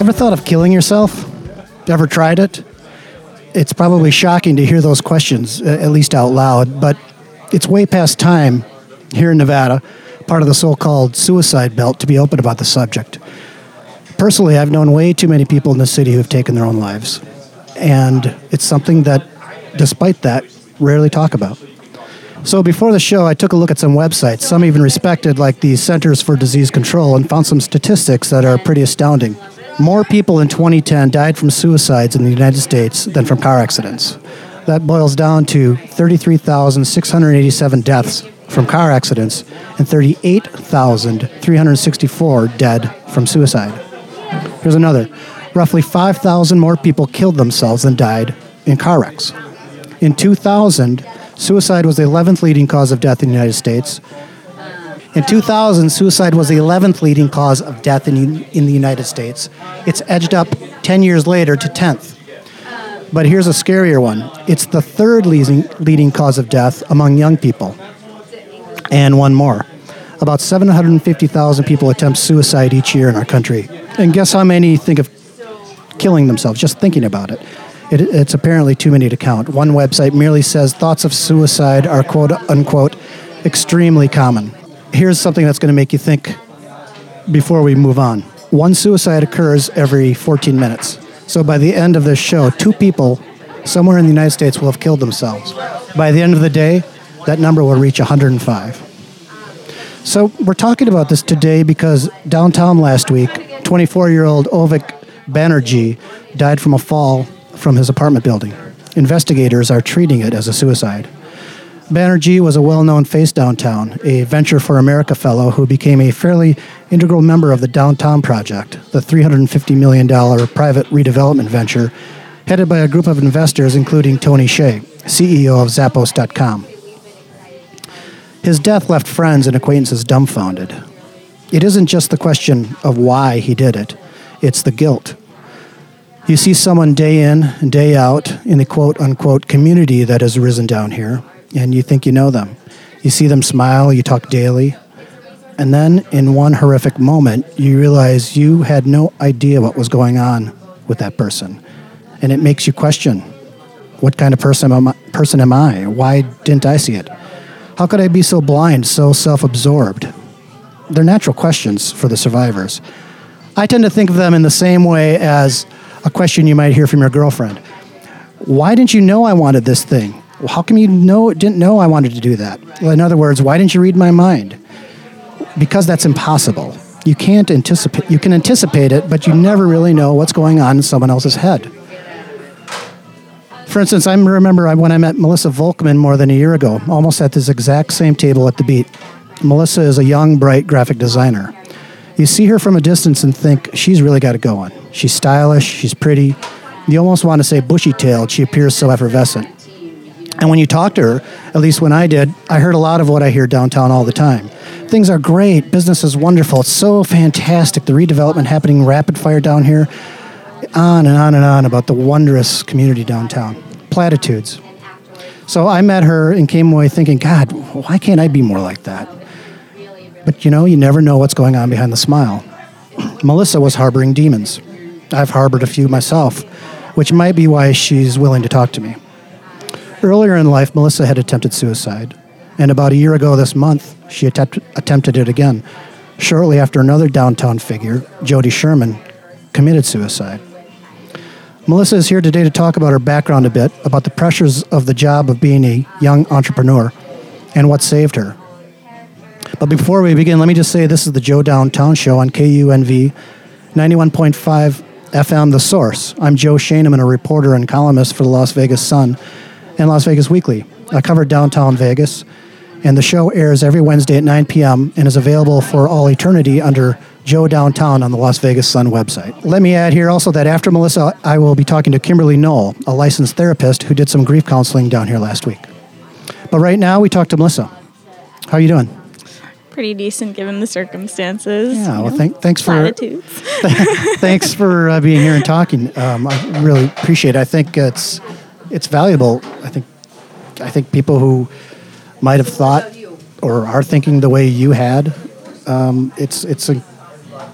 Ever thought of killing yourself? Ever tried it? It's probably shocking to hear those questions, at least out loud, but it's way past time here in Nevada, part of the so-called suicide belt, to be open about the subject. Personally, I've known way too many people in the city who have taken their own lives, and it's something that, despite that, rarely talk about. So before the show, I took a look at some websites, some even respected, like the Centers for Disease Control, and found some statistics that are pretty astounding. More people in 2010 died from suicides in the United States than from car accidents. That boils down to 33,687 deaths from car accidents and 38,364 dead from suicide. Here's another. Roughly 5,000 more people killed themselves than died in car wrecks. In 2000, suicide was the 11th leading cause of death in the United States. In 2000, suicide was the 11th leading cause of death in the United States. It's edged up 10 years later to 10th. But here's a scarier one. It's the third leading cause of death among young people. And one more. About 750,000 people attempt suicide each year in our country. And guess how many think of killing themselves, just thinking about it? It's apparently too many to count. One website merely says thoughts of suicide are, quote unquote, extremely common. Here's something that's going to make you think before we move on. One suicide occurs every 14 minutes. So by the end of this show, 2 people somewhere in the United States will have killed themselves. By the end of the day, that number will reach 105. So we're talking about this today because downtown last week, 24-year-old Ovik Banerjee died from a fall from his apartment building. Investigators are treating it as a suicide. Banerjee was a well-known face downtown, a Venture for America fellow who became a fairly integral member of the Downtown Project, the $350 million private redevelopment venture headed by a group of investors including Tony Hsieh, CEO of Zappos.com. His death left friends and acquaintances dumbfounded. It isn't just the question of why he did it, it's the guilt. You see someone day in and day out in the quote-unquote community that has risen down here, and you think you know them. You see them smile, you talk daily, and then in one horrific moment, you realize you had no idea what was going on with that person. And it makes you question, what kind of person am I? Why didn't I see it? How could I be so blind, so self-absorbed? They're natural questions for the survivors. I tend to think of them in the same way as a question you might hear from your girlfriend. Why didn't you know I wanted this thing? Well, how come you didn't know I wanted to do that? Well, in other words, why didn't you read my mind? Because that's impossible. You can't anticipate. You can anticipate it, but you never really know what's going on in someone else's head. For instance, I remember when I met Melissa Volkman more than a year ago, almost at this exact same table at the Beat. Melissa is a young, bright graphic designer. You see her from a distance and think, she's really got it going. She's stylish, she's pretty. You almost want to say bushy-tailed. She appears so effervescent. And when you talk to her, at least when I did, I heard a lot of what I hear downtown all the time. Things are great. Business is wonderful. It's so fantastic. The redevelopment happening rapid fire down here. On and on and on about the wondrous community downtown. Platitudes. So I met her and came away thinking, God, why can't I be more like that? But you never know what's going on behind the smile. Melissa was harboring demons. I've harbored a few myself, which might be why she's willing to talk to me. Earlier in life, Melissa had attempted suicide, and about a year ago this month, she attempted it again, shortly after another downtown figure, Jody Sherman, committed suicide. Melissa is here today to talk about her background a bit, about the pressures of the job of being a young entrepreneur, and what saved her. But before we begin, let me just say this is the Joe Downtown Show on KUNV 91.5 FM The Source. I'm Joe Schoeneman, a reporter and columnist for the Las Vegas Sun and Las Vegas Weekly. I cover downtown Vegas, and the show airs every Wednesday at 9 p.m. and is available for all eternity under Joe Downtown on the Las Vegas Sun website. Let me add here also that after Melissa, I will be talking to Kimberly Knoll, a licensed therapist who did some grief counseling down here last week. But right now, we talk to Melissa. How are you doing? Pretty decent given the circumstances. Yeah, well, thanks for platitudes. Thanks for being here and talking. I really appreciate it. I think it's valuable. I think people who might have thought or are thinking the way you had, it's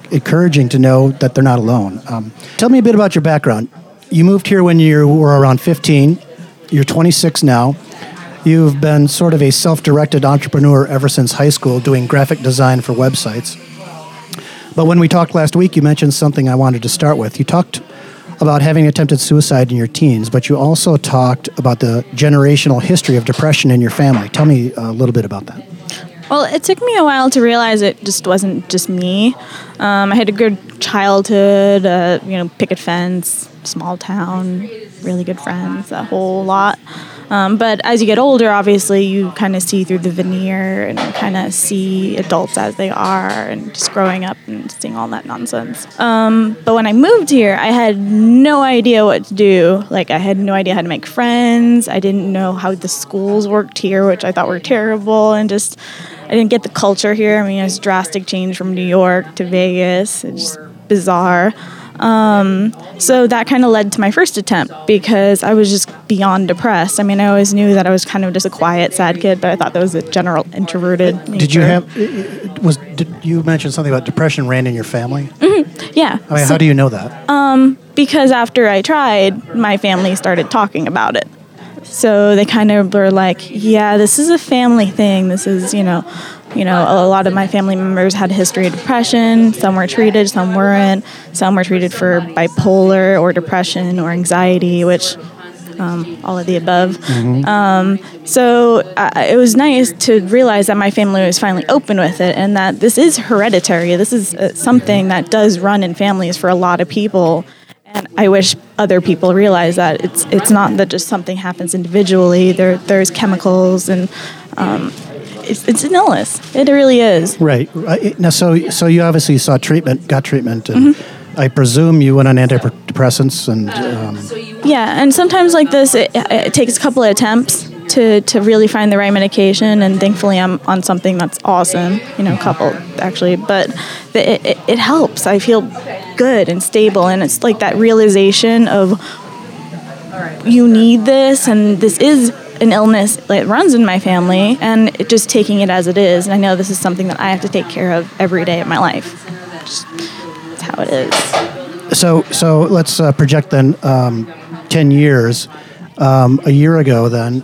encouraging to know that they're not alone. Tell me a bit about your background. You moved here when you were around 15. You're 26 now. You've been sort of a self-directed entrepreneur ever since high school, doing graphic design for websites. But when we talked last week, you mentioned something I wanted to start with. You talked about having attempted suicide in your teens, but you also talked about the generational history of depression in your family. Tell me a little bit about that. Well, it took me a while to realize it just wasn't just me. I had a good childhood, picket fence, small town, really good friends, a whole lot. But as you get older, obviously, you kind of see through the veneer and kind of see adults as they are and just growing up and seeing all that nonsense. But when I moved here, I had no idea what to do. Like, I had no idea how to make friends. I didn't know how the schools worked here, which I thought were terrible. And just, I didn't get the culture here. I mean, it was a drastic change from New York to Vegas. It's just bizarre. So that kind of led to my first attempt because I was just beyond depressed. I mean, I always knew that I was kind of just a quiet, sad kid, but I thought that was a general introverted nature. Did you mention something about depression ran in your family? Mm-hmm. Yeah. I mean, how do you know that? Because after I tried, my family started talking about it. So they kind of were like, yeah, this is a family thing. This is, a lot of my family members had a history of depression. Some were treated, some weren't. Some were treated for bipolar or depression or anxiety, which all of the above. Mm-hmm. So it was nice to realize that my family was finally open with it and that this is hereditary. This is something that does run in families for a lot of people. And I wish other people realize that it's not that just something happens individually. There's chemicals and it's an illness. It really is. Right. Now, so you obviously got treatment, and mm-hmm. I presume you went on antidepressants and. Yeah, and sometimes like this, it takes a couple of attempts to really find the right medication, and thankfully I'm on something that's awesome. A couple actually, but it helps. I feel good and stable, and it's like that realization of you need this, and this is an illness that runs in my family, and just taking it as it is. And I know this is something that I have to take care of every day of my life. That's how it is. So let's project then 10 years. A year ago then,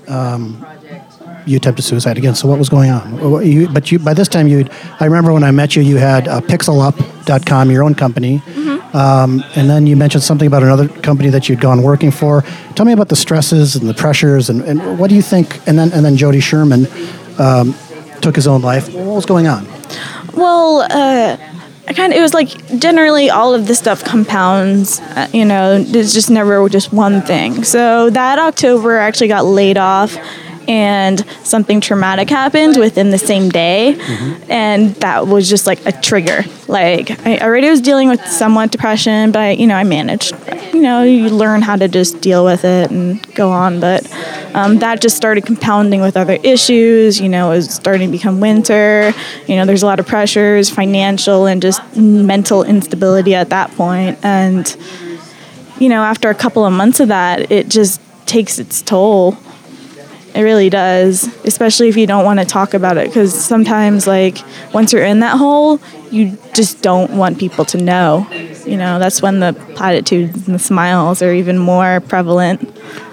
you attempted suicide again. So what was going on? By this time, I remember when I met you, you had pixelup.com, your own company. Mm-hmm. And then you mentioned something about another company that you'd gone working for. Tell me about the stresses and the pressures and what do you think? And then Jody Sherman took his own life. What was going on? Well, it was like generally all of this stuff compounds, there's just never just one thing. So that October I actually got laid off and something traumatic happened within the same day. Mm-hmm. And that was just like a trigger. Like I already was dealing with somewhat depression, but I managed. You learn how to just deal with it and go on. But that just started compounding with other issues. It was starting to become winter. There's a lot of pressures, financial and just mental instability at that point. And, after a couple of months of that, it just takes its toll. It really does, especially if you don't want to talk about it, because sometimes, once you're in that hole, you just don't want people to know. That's when the platitudes and the smiles are even more prevalent.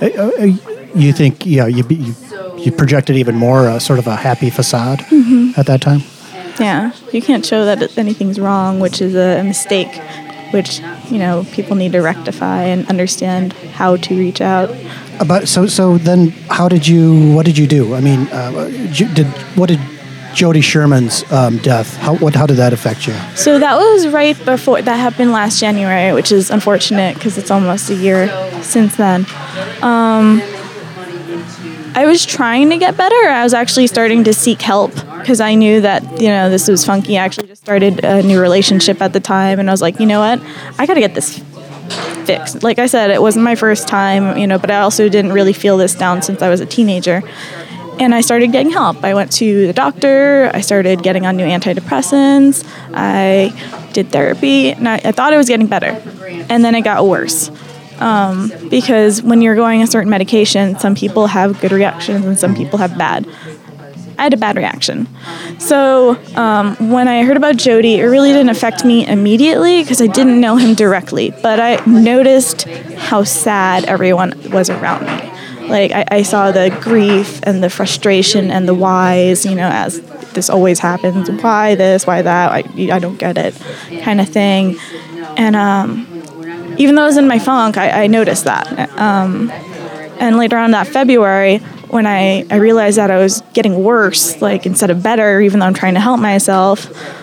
You think, you projected even more sort of a happy facade mm-hmm. at that time? Yeah, you can't show that anything's wrong, which is a mistake, which, people need to rectify and understand how to reach out. So then what did you do? I mean, what did Jody Sherman's death, how did that affect you? So that was right before, that happened last January, which is unfortunate because it's almost a year since then. I was trying to get better. I was actually starting to seek help because I knew that, this was funky. I actually just started a new relationship at the time, and I was like, you know what? I got to get this fixed. Like I said, it wasn't my first time, but I also didn't really feel this down since I was a teenager. And I started getting help. I went to the doctor. I started getting on new antidepressants. I did therapy, and I thought I was getting better. And then it got worse. Because when you're going a certain medication, some people have good reactions and some people have bad. I had a bad reaction. So when I heard about Jody, it really didn't affect me immediately because I didn't know him directly. But I noticed how sad everyone was around me. Like, I saw the grief and the frustration and the whys, as this always happens. Why this? Why that? I don't get it, kind of thing. And even though I was in my funk, I noticed that. And later on that February, when I realized that I was getting worse, like, instead of better, even though I'm trying to help myself,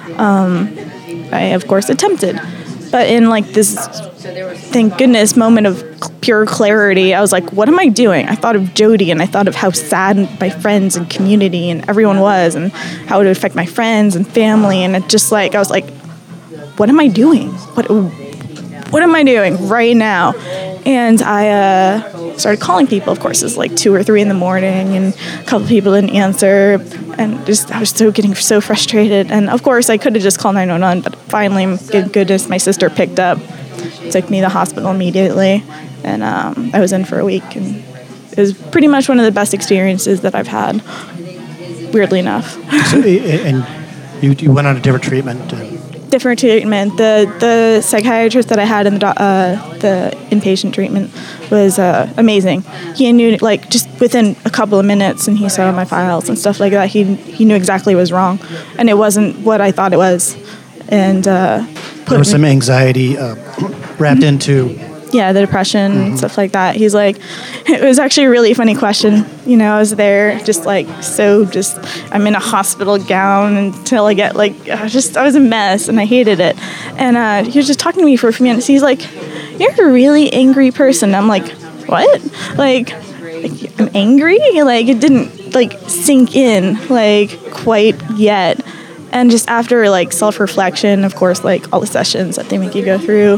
I, of course, attempted. But in, like, this, thank goodness, moment of pure clarity, I was like, what am I doing? I thought of Jody, and I thought of how sad my friends and community and everyone was, and how it would affect my friends and family, and it just, like, I was like, what am I doing? What am I doing right now? And I started calling people. Of course, it was like 2 or 3 in the morning, and a couple people didn't answer, and I was getting so frustrated. And of course, I could have just called 911, but finally, good goodness, my sister picked up, took me to the hospital immediately, and I was in for a week, and it was pretty much one of the best experiences that I've had. Weirdly enough. So, and you went on a different treatment. Different treatment. The psychiatrist that I had in the inpatient treatment was amazing. He knew, like, just within a couple of minutes, and he saw my files and stuff like that. He knew exactly what was wrong, and it wasn't what I thought it was. And there was some anxiety wrapped into. Yeah, the depression and stuff like that. He's like, it was actually a really funny question. I was there I'm in a hospital gown until I get, like, I was a mess, and I hated it. And he was just talking to me for a few minutes. He's like, you're a really angry person. I'm like, what? Like I'm angry? Like, it didn't, like, sink in, like, quite yet. And just after, like, self-reflection, of course, like, all the sessions that they make you go through,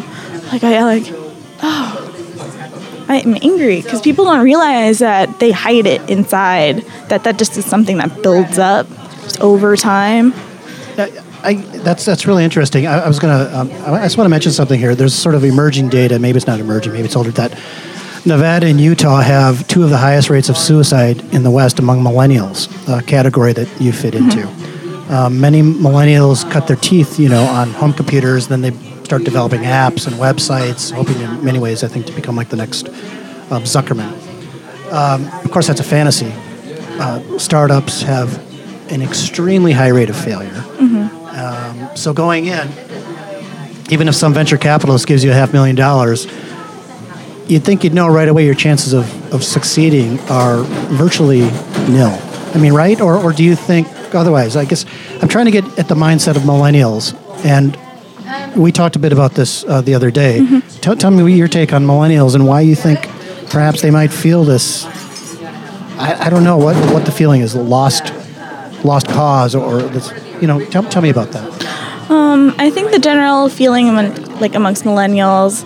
I'm angry, because people don't realize that they hide it inside, that just is something that builds up just over time. That's really interesting. I just want to mention something here. There's sort of emerging data, maybe it's not emerging, maybe it's older, that Nevada and Utah have 2 of the highest rates of suicide in the West among millennials, a category that you fit into. Many millennials cut their teeth, on home computers, then they start developing apps and websites, hoping in many ways, I think, to become like the next Zuckerman. Of course, that's a fantasy. Startups have an extremely high rate of failure. So going in, even if some venture capitalist gives you $500,000, you'd think you'd know right away your chances of succeeding are virtually nil. I mean, right? Or do you think otherwise? I guess I'm trying to get at the mindset of millennials, and we talked a bit about this the other day. Tell me your take on millennials and why you think perhaps they might feel this. I don't know what the feeling is, lost cause, or this. Tell me about that. I think the general feeling amongst millennials,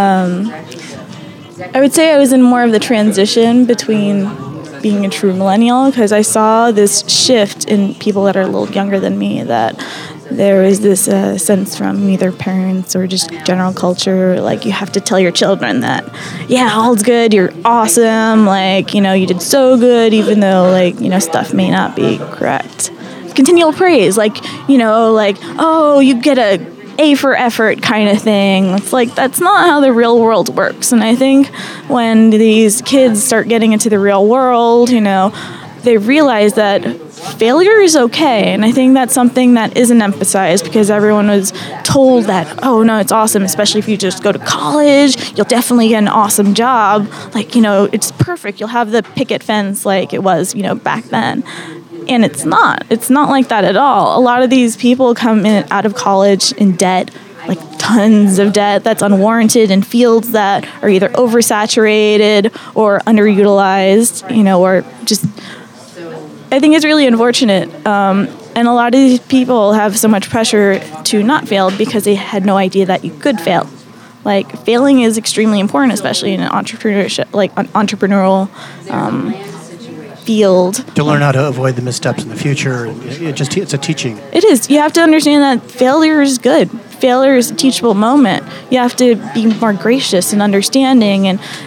I would say I was in more of the transition between being a true millennial, because I saw this shift in people that are a little younger than me, that there is this sense from either parents or just general culture, like, you have to tell your children that, yeah, all's good, you're awesome, like, you did so good, even though, like, stuff may not be correct. Continual praise, like, oh, you get A for effort kind of thing. It's like, that's not how the real world works. And I think when these kids start getting into the real world, they realize that failure is okay. And I think that's something that isn't emphasized, because everyone was told that, oh, no, it's awesome, especially if you just go to college, you'll definitely get an awesome job. Like, it's perfect. You'll have the picket fence like it was, back then. And it's not like that at all. A lot of these people come in out of college in debt, like tons of debt that's unwarranted, in fields that are either oversaturated or underutilized, or just, I think it's really unfortunate. And a lot of these people have so much pressure to not fail because they had no idea that you could fail. Like, failing is extremely important, especially in an entrepreneurship, like an entrepreneurial field. To learn how to avoid the missteps in the future. It's a teaching. It is. You have to understand that failure is good. Failure is a teachable moment. You have to be more gracious and understanding, and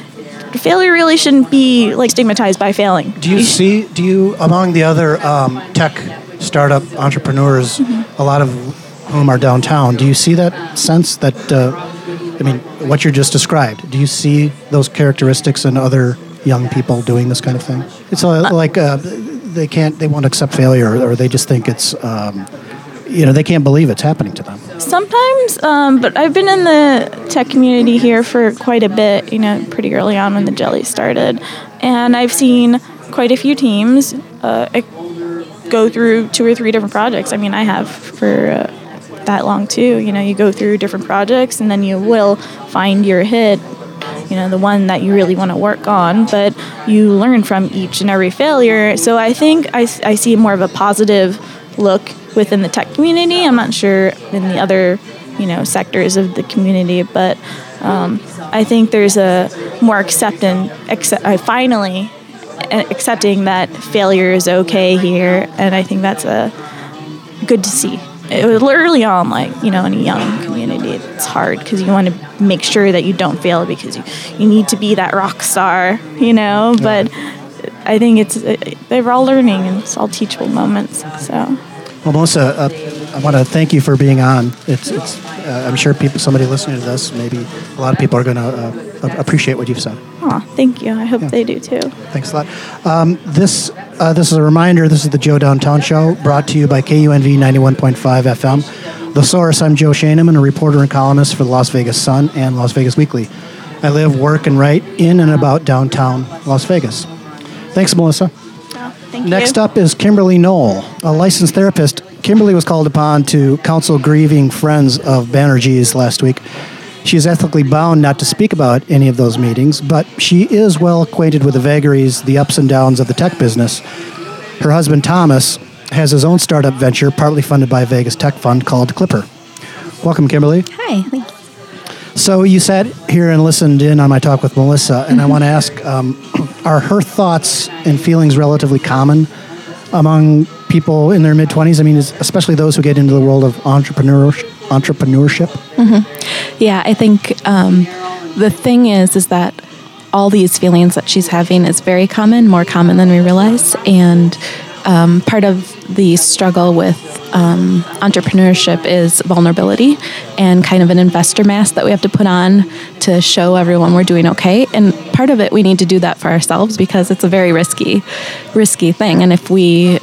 failure really shouldn't be like stigmatized by failing. Do you among the other tech startup entrepreneurs, a lot of whom are downtown, do you see that sense that, what you just described, do you see those characteristics in other young people doing this kind of thing? It's they won't accept failure, or they just think it's, they can't believe it's happening to them. Sometimes, but I've been in the tech community here for quite a bit, pretty early on when the Jelly started. And I've seen quite a few teams go through 2 or 3 different projects. I mean, I have for that long too. You go through different projects and then you will find your hit, the one that you really want to work on, but you learn from each and every failure. So I think I see more of a positive look within the tech community. I'm not sure in the other, sectors of the community, but I think there's a more accepting that failure is okay here, and I think that's good to see. It was early on, in a young community, it's hard because you want to make sure that you don't fail because you need to be that rock star, but I think they're all learning and it's all teachable moments, so. Well, Melissa, I want to thank you for being on. I'm sure somebody listening to this, maybe a lot of people are going to appreciate what you've said. Oh, thank you. I hope they do too. Thanks a lot. This is a reminder. This is the Joe Downtown Show, brought to you by KUNV 91.5 FM. The Source. I'm Joe Schoeneman, a reporter and columnist for the Las Vegas Sun and Las Vegas Weekly. I live, work, and write in and about downtown Las Vegas. Thanks, Melissa. Thank you. Next up is Kimberly Knoll, a licensed therapist. Kimberly was called upon to counsel grieving friends of Banerjee's last week. She is ethically bound not to speak about any of those meetings, but she is well acquainted with the vagaries, the ups and downs of the tech business. Her husband, Thomas, has his own startup venture, partly funded by a Vegas tech fund called Clipper. Welcome, Kimberly. Hi, thank you. So you sat here and listened in on my talk with Melissa, and I want to ask, are her thoughts and feelings relatively common among people in their mid-20s? I mean, especially those who get into the world of entrepreneurship? Mm-hmm. Yeah, I think the thing is that all these feelings that she's having is very common, more common than we realize, and part of the struggle with entrepreneurship is vulnerability and kind of an investor mask that we have to put on to show everyone we're doing okay. And part of it, we need to do that for ourselves because it's a very risky thing. And if we,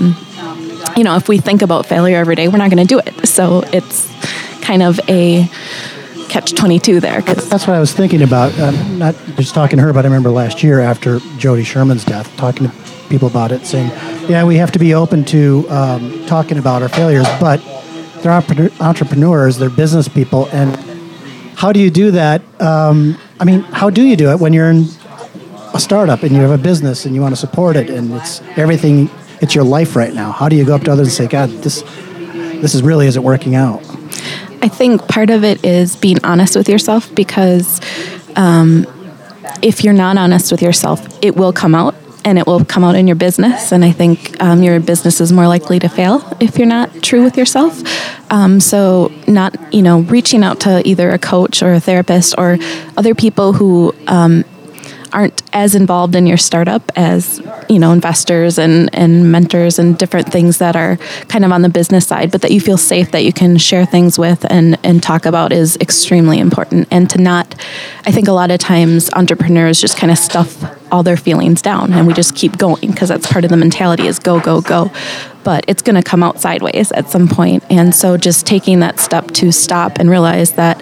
if we think about failure every day, we're not going to do it. So it's kind of a catch-22 there. That's what I was thinking about. Not just talking to her, but I remember last year after Jody Sherman's death, talking to people about it, saying, yeah, we have to be open to talking about our failures, but they're entrepreneurs, they're business people, and how do you do that? How do you do it when you're in a startup and you have a business and you want to support it and it's everything, it's your life right now? How do you go up to others and say, God, this really isn't working out? I think part of it is being honest with yourself because if you're not honest with yourself, it will come out. And it will come out in your business. And I think your business is more likely to fail if you're not true with yourself. So not, reaching out to either a coach or a therapist or other people who aren't as involved in your startup as, investors and mentors and different things that are kind of on the business side, but that you feel safe that you can share things with and talk about is extremely important. And to not, I think a lot of times entrepreneurs just kind of stuff all their feelings down and we just keep going because that's part of the mentality is go, go, go. But it's going to come out sideways at some point. And so just taking that step to stop and realize that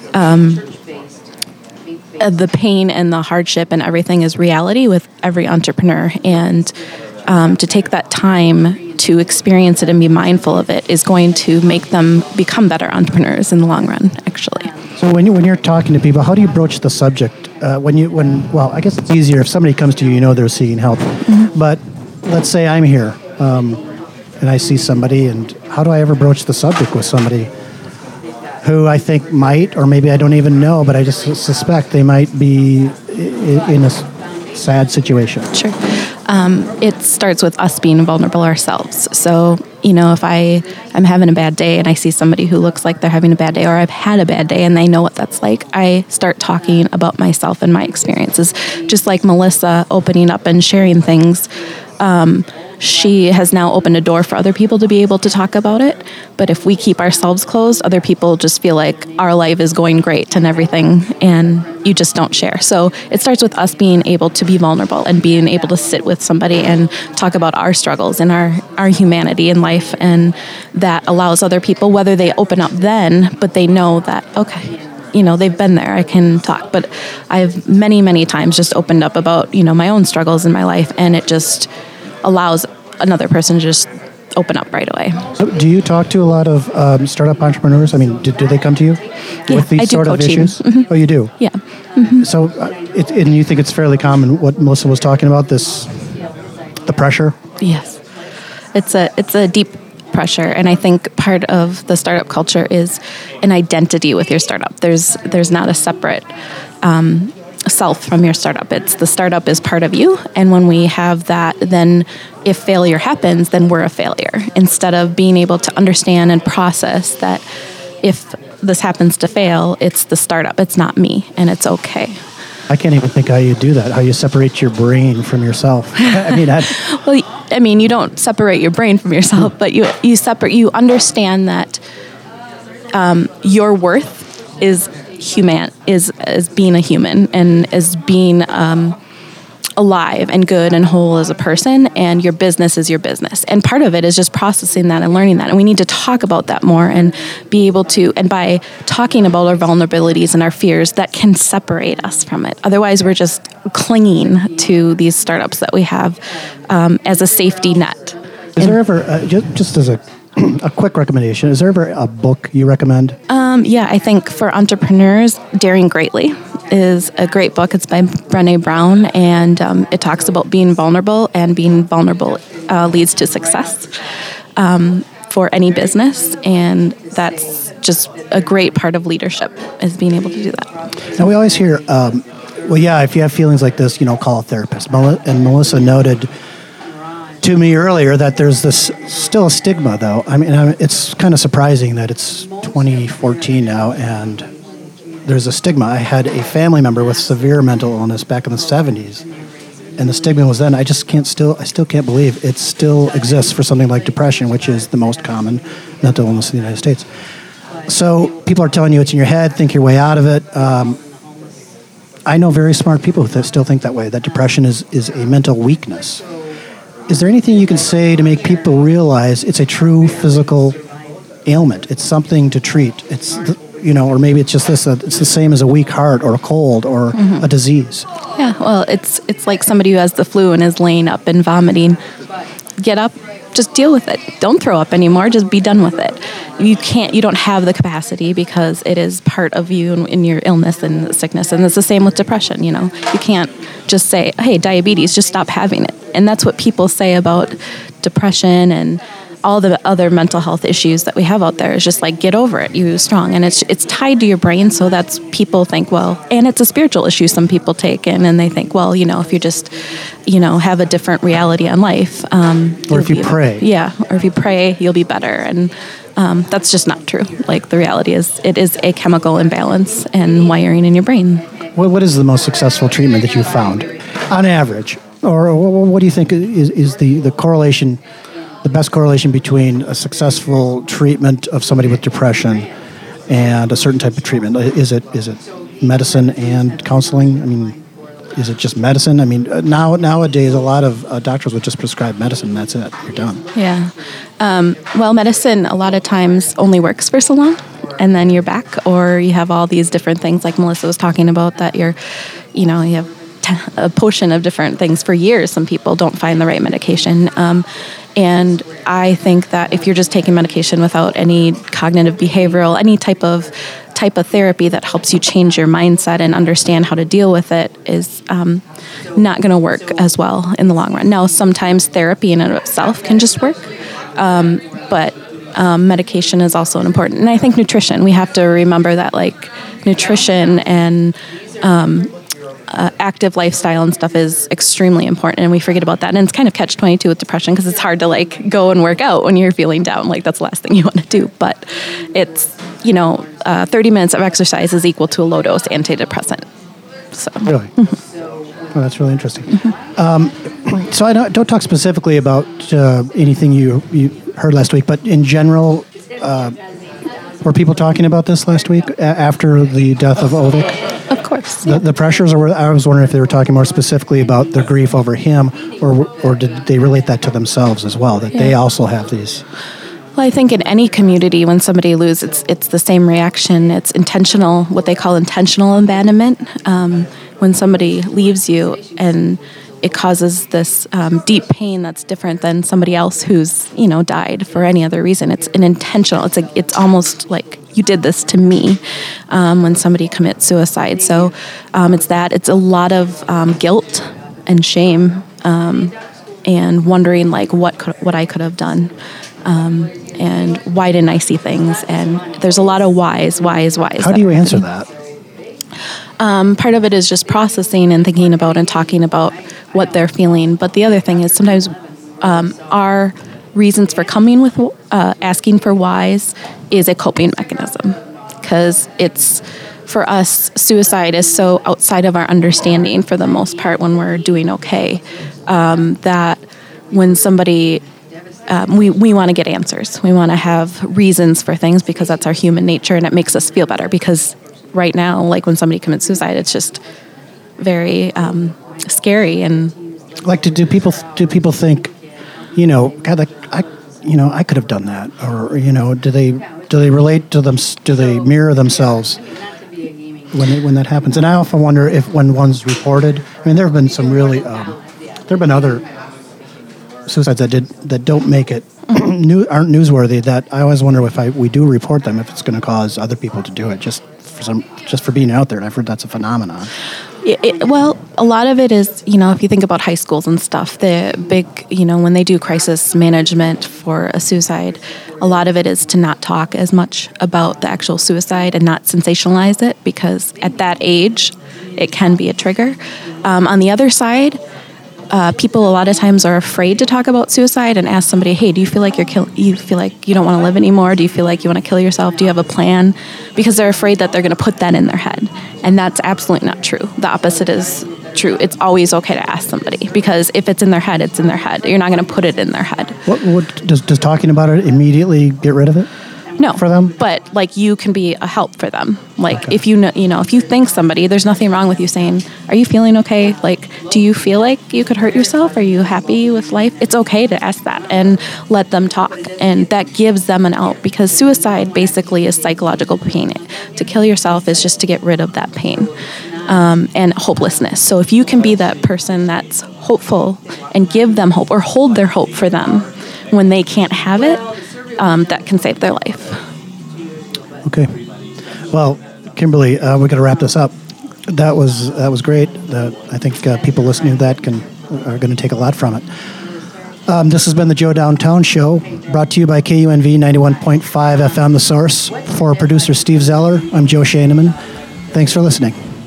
the pain and the hardship and everything is reality with every entrepreneur. And to take that time to experience it and be mindful of it is going to make them become better entrepreneurs in the long run, actually. So when you're talking to people, how do you broach the subject? I guess it's easier if somebody comes to you, they're seeking help. Mm-hmm. But let's say I'm here and I see somebody, and how do I ever broach the subject with somebody who I think might, or maybe I don't even know, but I just suspect they might be in a sad situation? Sure. It starts with us being vulnerable ourselves. So if I'm having a bad day and I see somebody who looks like they're having a bad day, or I've had a bad day and they know what that's like, I start talking about myself and my experiences. Just like Melissa opening up and sharing things. She has now opened a door for other people to be able to talk about it. But if we keep ourselves closed, other people just feel like our life is going great and everything, and you just don't share. So it starts with us being able to be vulnerable and being able to sit with somebody and talk about our struggles and our humanity in life. And that allows other people, whether they open up then, but they know that, okay, they've been there, I can talk. But I've many, many times just opened up about, my own struggles in my life, and it just allows another person to just open up right away. So do you talk to a lot of startup entrepreneurs? I mean, do they come to you with these sort of issues? Mm-hmm. Oh, you do? Yeah. Mm-hmm. So, and you think it's fairly common what Melissa was talking about, the pressure? Yes. It's a deep pressure, and I think part of the startup culture is an identity with your startup. There's not a separate self from your startup. It's the startup is part of you, and when we have that, then if failure happens, then we're a failure, instead of being able to understand and process that if this happens to fail, it's the startup, it's not me, and it's okay. I can't even think how you do that, how you separate your brain from yourself. You don't separate your brain from yourself, but you understand that your worth is as being a human, and as being alive and good and whole as a person, and your business is your business. And part of it is just processing that and learning that. And we need to talk about that more and be able to, and by talking about our vulnerabilities and our fears, that can separate us from it. Otherwise, we're just clinging to these startups that we have as a safety net. Is there ever, just as a quick recommendation, is there ever a book you recommend? I think for entrepreneurs, Daring Greatly is a great book. It's by Brené Brown, and it talks about being vulnerable, and being vulnerable leads to success for any business, and that's just a great part of leadership, is being able to do that. Now, we always hear, if you have feelings like this, call a therapist. And Melissa noted to me earlier that there's still a stigma, though. I mean, it's kind of surprising that it's 2014 now, and there's a stigma. I had a family member with severe mental illness back in the 70s, and the stigma was then. I still can't believe it still exists for something like depression, which is the most common mental illness in the United States. So people are telling you it's in your head, think your way out of it. I know very smart people that still think that way, that depression is a mental weakness. Is there anything you can say to make people realize it's a true physical ailment? It's something to treat. Or maybe it's just this. It's the same as a weak heart or a cold or a disease. Yeah, well, it's like somebody who has the flu and is laying up and vomiting. Get up, just deal with it. Don't throw up anymore. Just be done with it. You don't have the capacity, because it is part of you in your illness and sickness. And it's the same with depression. You can't just say, hey, diabetes, just stop having it. And that's what people say about depression and all the other mental health issues that we have out there, is just like, get over it, you're strong. And it's tied to your brain, so that's, people think, and it's a spiritual issue some people take in, and they think, if you just, have a different reality on life. Or if you pray. Yeah, or if you pray, you'll be better. And that's just not true. Like, the reality is, it is a chemical imbalance and wiring in your brain. What is the most successful treatment that you've found, on average? Or what do you think is the correlation, the best correlation between a successful treatment of somebody with depression and a certain type of treatment? Is it medicine and counseling? I mean, is it just medicine? I mean, nowadays a lot of doctors would just prescribe medicine and that's it. You're done. Yeah. Medicine a lot of times only works for so long, and then you're back, or you have all these different things like Melissa was talking about, that you have a potion of different things for years. Some people don't find the right medication. And I think that if you're just taking medication without any cognitive behavioral, any type of therapy that helps you change your mindset and understand how to deal with it, is not going to work as well in the long run. Now, sometimes therapy in and of itself can just work, but medication is also important. And I think nutrition, we have to remember that, like, nutrition and active lifestyle and stuff is extremely important, and we forget about that. And it's kind of catch-22 with depression because it's hard to like go and work out when you're feeling down. Like that's the last thing you want to do. But it's 30 minutes of exercise is equal to a low-dose antidepressant. So Really? Oh, that's really interesting. So I don't talk specifically about anything you heard last week, but in general, were people talking about this last week after the death of Ovik? of course. The pressures, or I was wondering if they were talking more specifically about their grief over him, or did they relate that to themselves as well, that they also have these? Well, I think in any community, when somebody loses, it's the same reaction. It's intentional, what they call intentional abandonment. When somebody leaves you and it causes this deep pain that's different than somebody else who's died for any other reason. It's an intentional. It's almost like you did this to me when somebody commits suicide. So it's that. It's a lot of guilt and shame and wondering like what I could have done. And why didn't I see things? And there's a lot of whys. How do you answer that? Part of it is just processing and thinking about and talking about what they're feeling. But the other thing is sometimes our reasons for coming with asking for whys is a coping mechanism. Because it's, for us, suicide is so outside of our understanding for the most part when we're doing okay, that when somebody... we want to get answers. We want to have reasons for things because that's our human nature, and it makes us feel better. Because right now, like when somebody commits suicide, it's just very scary. And like, do people think, God, I could have done that, or do they relate to them? Do they mirror themselves when that happens? And I often wonder if when one's reported, there have been some really, there have been other suicides that don't make it aren't newsworthy, that I always wonder if we do report them, if it's going to cause other people to do it just for being out there. And I've heard that's a phenomenon. Well, a lot of it is, if you think about high schools and stuff, the big, when they do crisis management for a suicide, a lot of it is to not talk as much about the actual suicide and not sensationalize it, because at that age, it can be a trigger. On the other side, people a lot of times are afraid to talk about suicide and ask somebody, hey, do you feel like you feel like you don't want to live anymore? Do you feel like you want to kill yourself? Do you have a plan? Because they're afraid that they're going to put that in their head. And that's absolutely not true. The opposite is true. It's always okay to ask somebody, because if it's in their head, it's in their head. You're not going to put it in their head. What does talking about it immediately get rid of it? No, for them, but like you can be a help for them. Like okay. If if you think somebody, there's nothing wrong with you saying, "Are you feeling okay? Like, do you feel like you could hurt yourself? Are you happy with life?" It's okay to ask that and let them talk, and that gives them an out, because suicide basically is psychological pain. To kill yourself is just to get rid of that pain and hopelessness. So if you can be that person that's hopeful and give them hope, or hold their hope for them when they can't have it. That can save their life. Okay. Well, Kimberly, we got to wrap this up. That was great. I think people listening to that are going to take a lot from it. This has been the Joe Downtown Show, brought to you by KUNV 91.5 FM, The Source. For producer Steve Zeller, I'm Joe Shaneman. Thanks for listening.